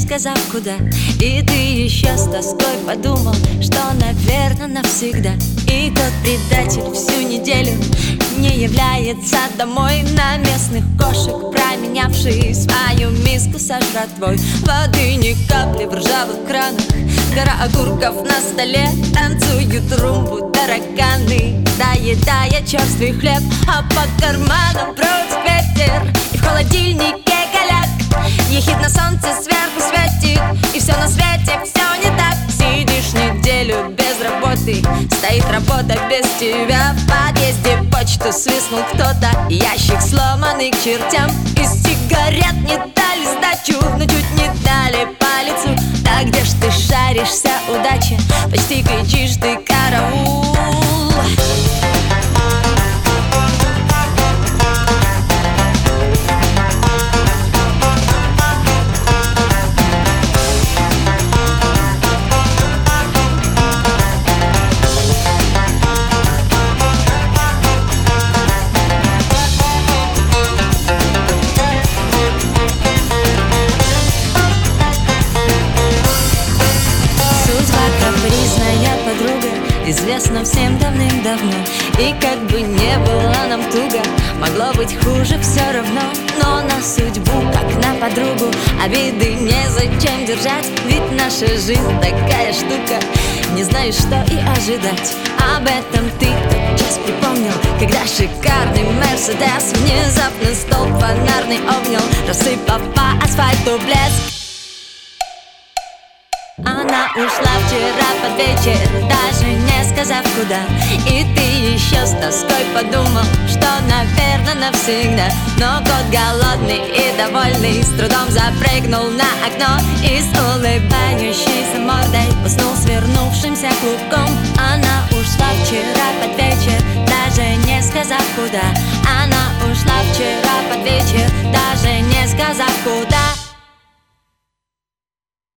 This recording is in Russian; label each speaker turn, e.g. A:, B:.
A: сказав куда. И ты еще с тоской подумал, что, наверное, навсегда. И тот предатель всю неделю не является домой. На местных кошек променявший свою миску со жратвой. Воды ни капли в ржавых кранах, гора огурков на столе. Танцуют румбу тараканы, доедая черствый хлеб. А по карманам бродит ветер, и в холодильнике голяк. Ехидно солнце сверху светит, и все на свете, все не так. Сидишь неделю без работы, стоит работа без тебя. В подъезде почту свистнул кто-то, ящик сломанный к чертям. Из сигарет не дали сдачу, но чуть не дали по лицу. Да где ж ты шаришься, удача? Почти кричишь ты караул. Капризная подруга, известна всем давным-давно. И как бы не было нам туго, могло быть хуже все равно. Но на судьбу, как на подругу, обиды незачем держать. Ведь наша жизнь такая штука, не знаешь, что и ожидать. Об этом ты тотчас припомнил, когда шикарный Мерседес внезапно столб фонарный обнял, рассыпав по асфальту блеск. Она ушла вчера под вечер, даже не сказав куда. И ты еще с тоской подумал, что, наверное, навсегда. Но кот голодный и довольный с трудом запрыгнул на окно и с улыбающейся мордой уснул свернувшимся клубком. Она ушла вчера под вечер, даже не сказав куда.